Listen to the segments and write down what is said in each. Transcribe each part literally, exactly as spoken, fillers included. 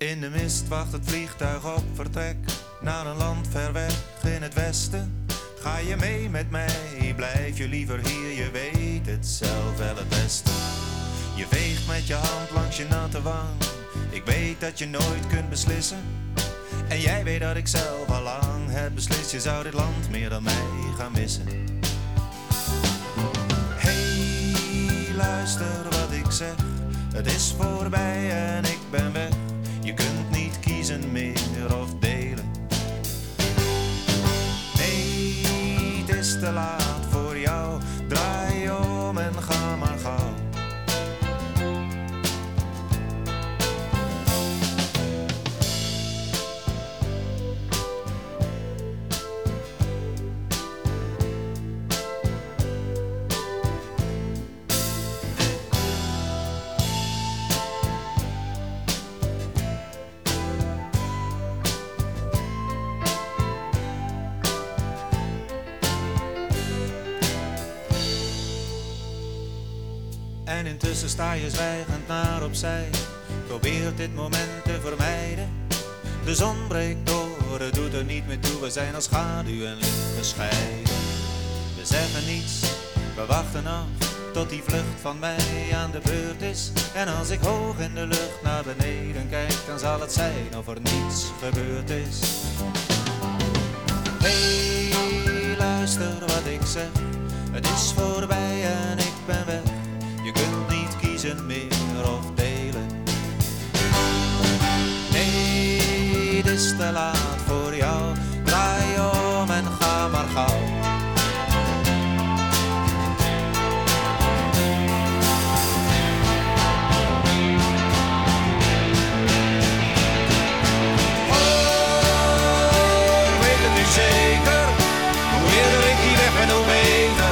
In de mist wacht het vliegtuig op vertrek naar een land ver weg in het westen. Ga je mee met mij, blijf je liever hier, je weet het zelf wel het beste. Je veegt met je hand langs je natte wang, ik weet dat je nooit kunt beslissen. En jij weet dat ik zelf al lang heb beslist, je zou dit land meer dan mij gaan missen. Hey, luister wat ik zeg, het is voorbij en ik ben weg. Je kunt niet kiezen meer of delen. Nee, het is te laat voor jou, draai om en ga maar gauw. En intussen sta je zwijgend naar opzij, probeert dit moment te vermijden. De zon breekt door, het doet er niet meer toe, we zijn als schaduw en licht gescheiden. We zeggen niets, we wachten af tot die vlucht van mij aan de beurt is. En als ik hoog in de lucht naar beneden kijk, dan zal het zijn of er niets gebeurd is. Hey, luister wat ik zeg, het is voorbij en ik ben weg. Je kunt niet kiezen meer of delen. Nee, het is te laat voor jou, draai om en ga maar gauw. Oh, ik weet het nu zeker, hoe eerder ik hier weg ben, hoe beter.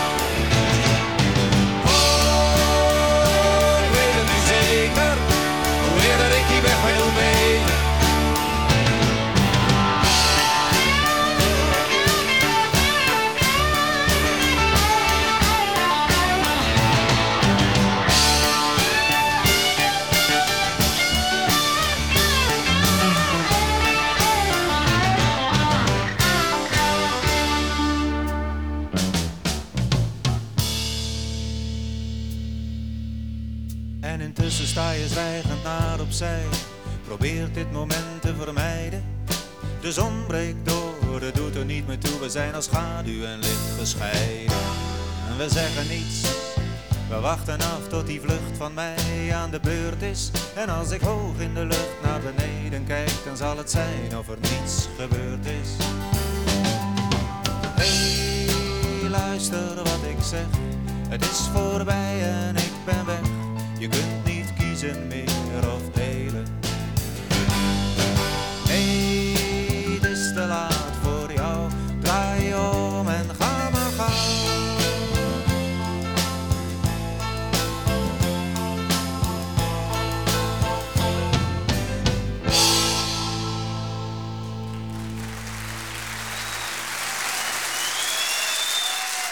En intussen sta je zwijgend naar opzij, probeert dit moment te vermijden. De zon breekt door, het doet er niet meer toe, we zijn als schaduw en licht gescheiden. En we zeggen niets, we wachten af tot die vlucht van mij aan de beurt is. En als ik hoog in de lucht naar beneden kijk, dan zal het zijn of er niets gebeurd is. Hey, luister wat ik zeg, het is voorbij en ik ben weg. Je kunt niet kiezen meer of delen.